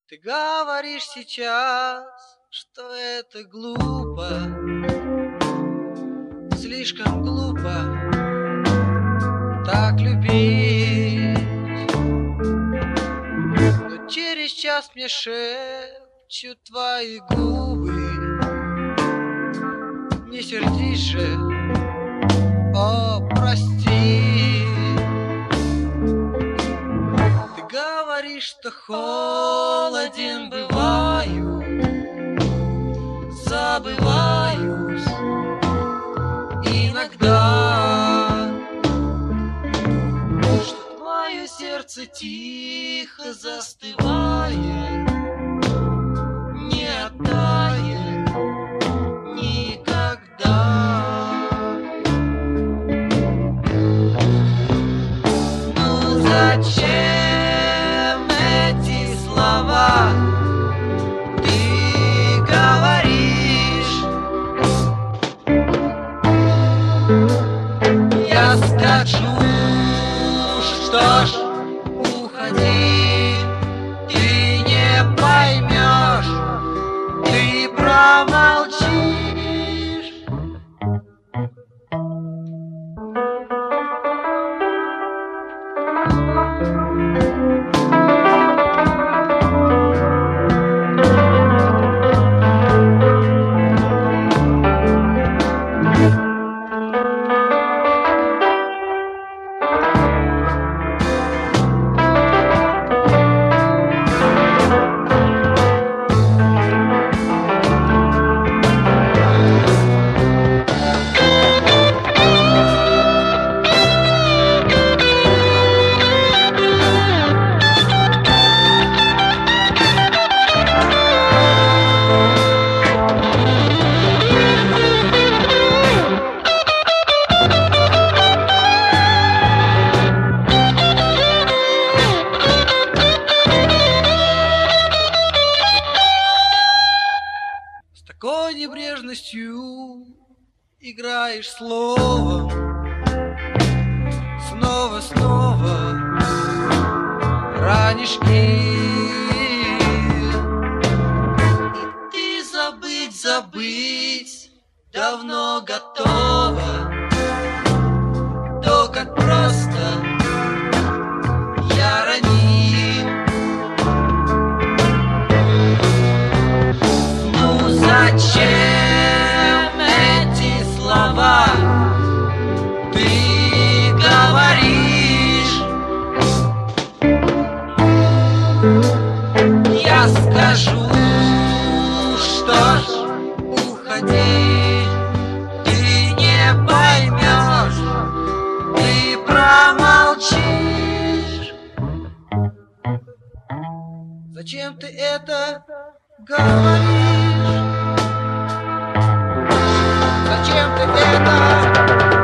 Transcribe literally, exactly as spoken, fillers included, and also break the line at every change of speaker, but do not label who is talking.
Ты говоришь сейчас, что это глупо, слишком глупо так любить. Но через час мне шепчут твои губы: не сердись же, о, прости. Ты говоришь, что холоден бываю, забываюсь иногда, что твое сердце тихо застывает, не оттает никогда. Ну зачем эти слова ты говоришь? Я скажу, что ж, уходи, ты не поймешь, ты промолчишь. Такой небрежностью играешь словом, снова, снова ранишь мир. И ты забыть, забыть давно готова, только просто я ранил. Ну зачем эти слова ты говоришь? Я скажу, что ж, уходи, ты не поймешь, ты промолчишь. Зачем ты это говоришь? Зачем ты это